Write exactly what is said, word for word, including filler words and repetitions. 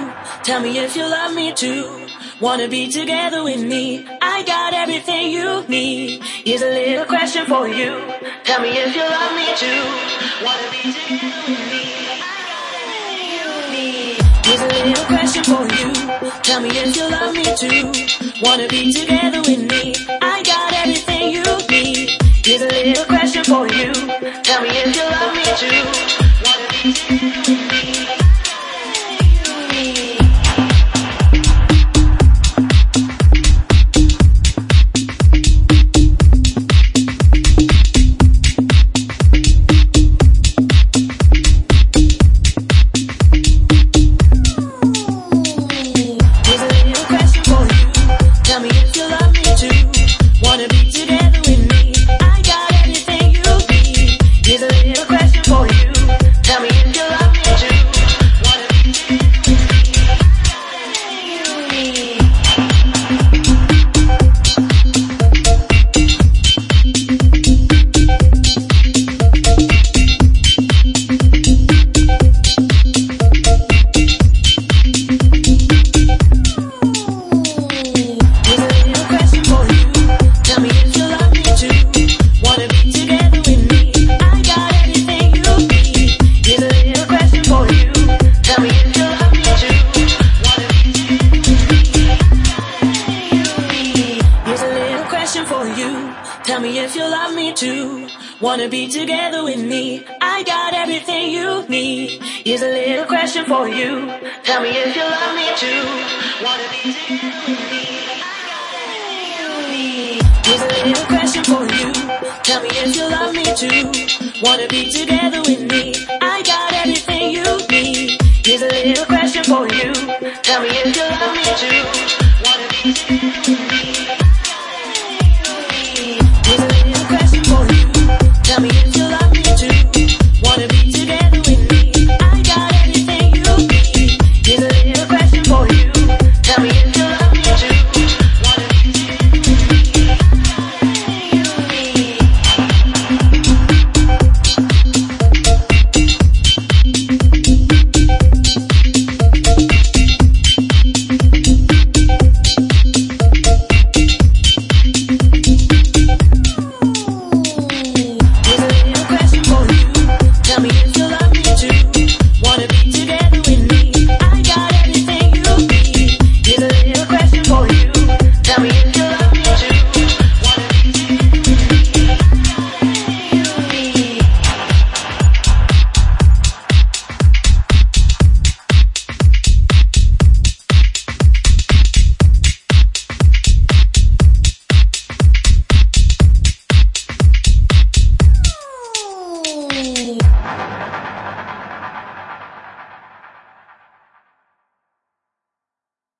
Tell me if you love me too. Wanna be together with me. I got everything you need. Here's a little question for you. Tell me if you love me too. Wanna be together with me. I got everything you need. Here's a little question for you. Tell me if you love me too. Wanna be together with me. I got everything you need. Here's a little question for you. Tell me if you love me too. Wanna be together with me. Wanna be together with me. I got everything you need. Here's a little question for you. Tell me if you love me too. Wanna be together with me. I got everything you need. Here's a little question for you. Tell me if you love me too. Wanna be together with me.